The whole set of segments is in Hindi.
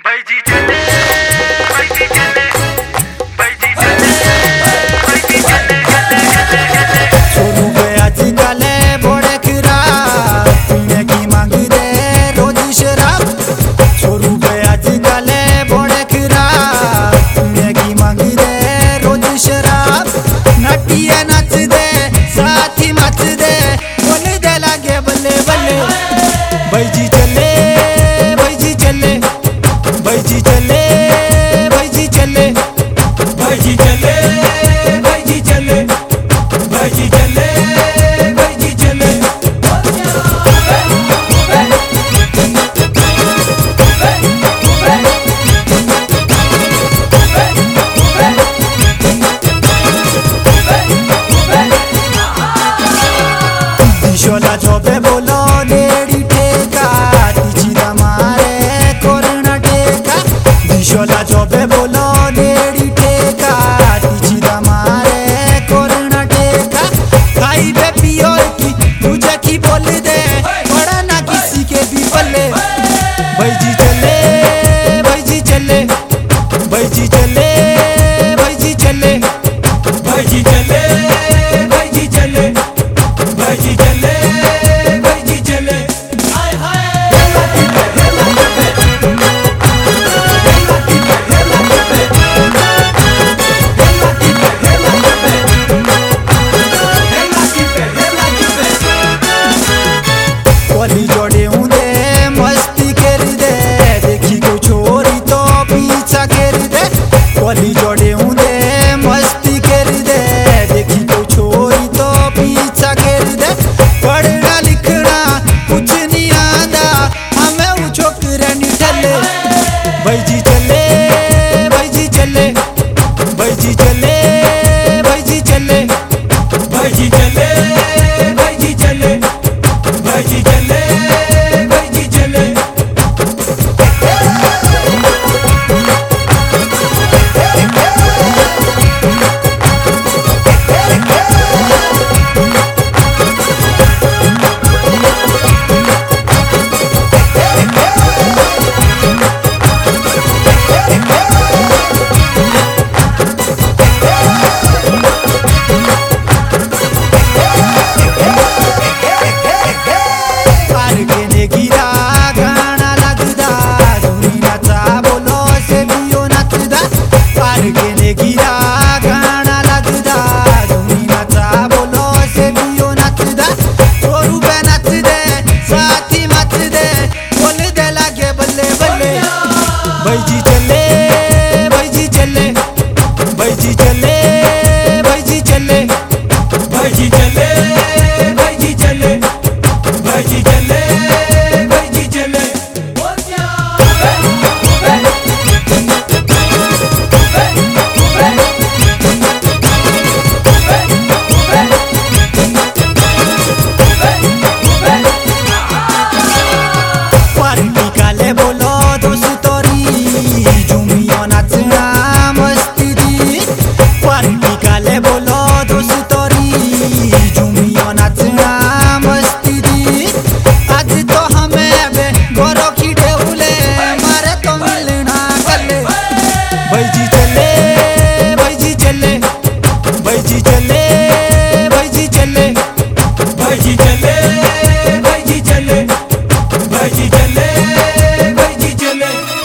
भाई जी चले, भाई जी चले, भाई जी चले, भाई जी चले, चले चले चले। शुरू पे आजकल बड़े खराब पीने की मांग दे रोज शराब। शुरू पे आजकल बड़े खराब पीने की मांग दे रोज शराब। नटिया नाच दे साथी मच दे बोल दे लागे बल्ले बल्ले। भाई जी चले, भाई जी चले, भाई जी चले, भाई जी चले, भाई जी चले, भाई जी चले, भाई जी चले, भाई जी चले। दिशोला जोबे बोलो नेड़ी ठेका तिची दमारे कोरोना टेका। दिशोला जोबे बोलो नेड़ी ठेका तिची दमारे कोरोना टेका। खाई बे पियो की तुझे की बोल दे बड़ा ना किसी के भी बल्ले। भाई जी चले, भाई जी चले, भाई जी चले, भाई जी चले, भाई जी चले, भाई जी चले, भाई जी चले, भाई जी चले। हाय हाय कोली जोड़े दे मस्ती कर दे देखी को छोरी तो पीछा कर दे। कोली जोड़े दे मस्ती कर दे देखी को छोरी तो पीछा कर दे। पढ़ना लिखना कुछ नहीं आंदा हमें वो छोकरा नहीं ठले। भाई जी चले, भाई जी चले, भाई जी चले, भाई जी चले, भाई जी चले, भाई जी चले, भाई जी चले, भाई जी चले। पार के ने गिरा गाना लगदा धुनी नाचा बोलो से बियो नचदा। पार के ने गिरा गाना लगदा धुनी नाचा बोलो से बियो नचदा। छोरू पे नच दे साथी मच दे बोल दे लागे बल्ले बल्ले। भाई जी चले, भाई जी चले, भाई जी चले, भाई जी चले, भाई जी चले, भाई जी चले, भाई जी चले, भाई जी चले। पार्टी काले बोलो दोस्तोरी झूमियो नाचना मस्ती दी। पार्टी काले बोलो दोस्तोरी झूमियो नाचना मस्ती दी। आज तो हमें बे गोरो की ढेउले मारे तो मिलना कले। भाई जी चले, भाई जी चले, भाई जी चले, भाई जी चले, भाई जी चले, भाई जी चले, भाई जी चले, भाई जी चले।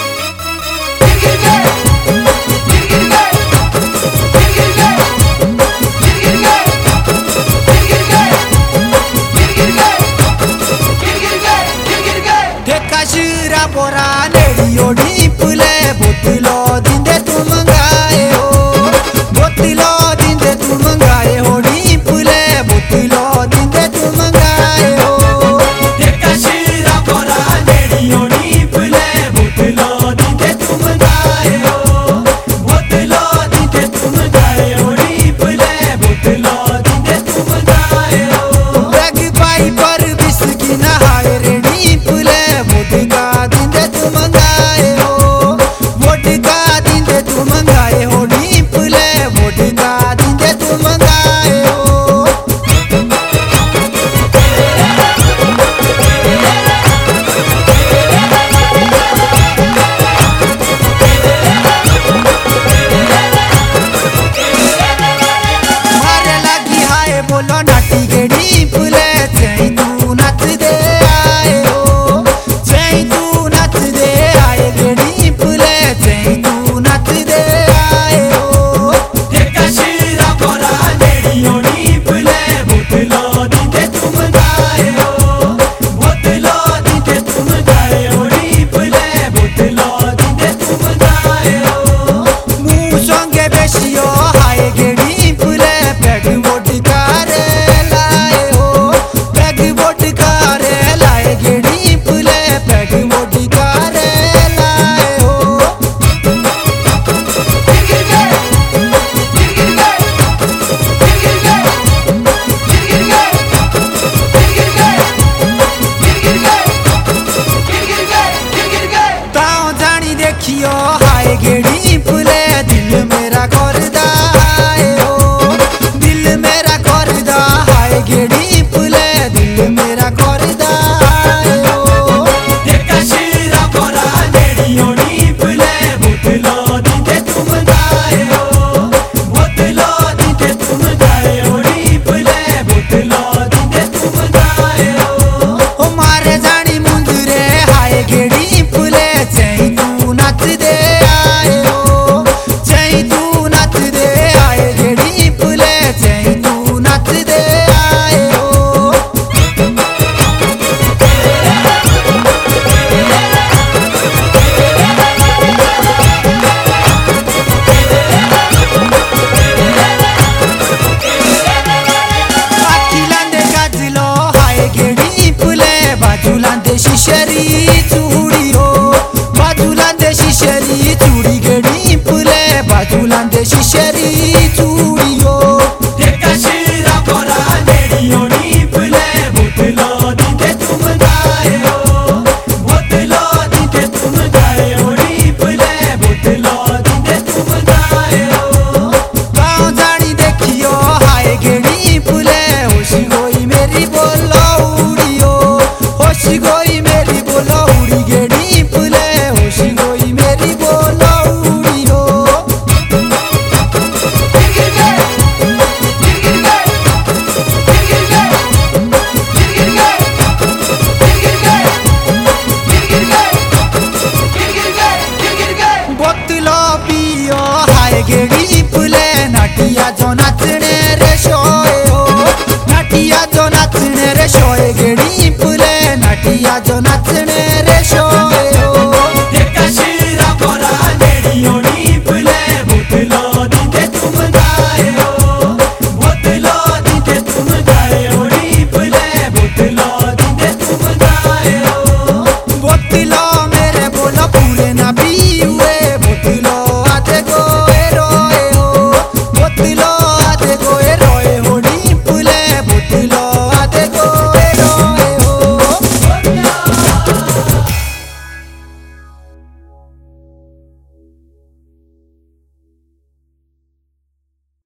ठेका शिरा बोरा नेड़ियो ढीपले बोतलो दिंदे तू मंगाए हो। बोतलो दिंदे तू मंगाए हो ढीपले बोतलो दिंदे तू मंगाए हो। ठेका शिरा बोरा नेड़ियो ढीपले बोतलो दिंदे तुम गाए हो। बोतलो दिंदे तुम गाए हो ढीपले बोतलो दिंदे तुम गाए हो। बैग पाई पर बिस्की नहाए रे ढीपले बोतका दिंदे तू मंगाए हो। देखियो हाय गेड़ी फुले दिल मेरा करदा हाय ओ दिल मेरा करदा हाय गेड़ी फुले दिल मेरा करदा हाय ओ देखा शिरा परा नेड़ियों फुले बोतलो दीदे तुम गाए हो बोतलो दीदे तुम गाए हो नी फुले बोतलो दीदे तुम गाए हो ओ मारे जानी मुंदरे हाय गेड़ी फुले चई तू नाच दे आए ओ चई तू नाच दे आए गेड़ी फुले चई तू नाच दे आए ओ आखिलांदे गाजलो हाय गेड़ी फुले बाजूलांदे शिशरी चुडी हो बाजूलांदे शिशरी चुडी गेड़ी फुले बाजूलांदे शिशरी चुडी हो देखा शिरा परा नेड़ियों फुले बोतलो दीदे तुम गाए हो बोतलो दीदे तुम गाए हो नी फुले बोतलो दीदे तुम गाए हो गाँव जानी देखियो हाय गेड़ी फुले होशी गोई मेरी बोलो उड़ी हो होशी गोई मेरी बोलो उड़ी गेड़ी फुले होशी गोई मेरी बोलो उड़ी हो बोतलो पियो हाय गेड़ी फुले नाटिया जो नाचने रे शोए हो नाटिया जो नाचने रे शोए गेड़ी फुले नाटिया जो नाचने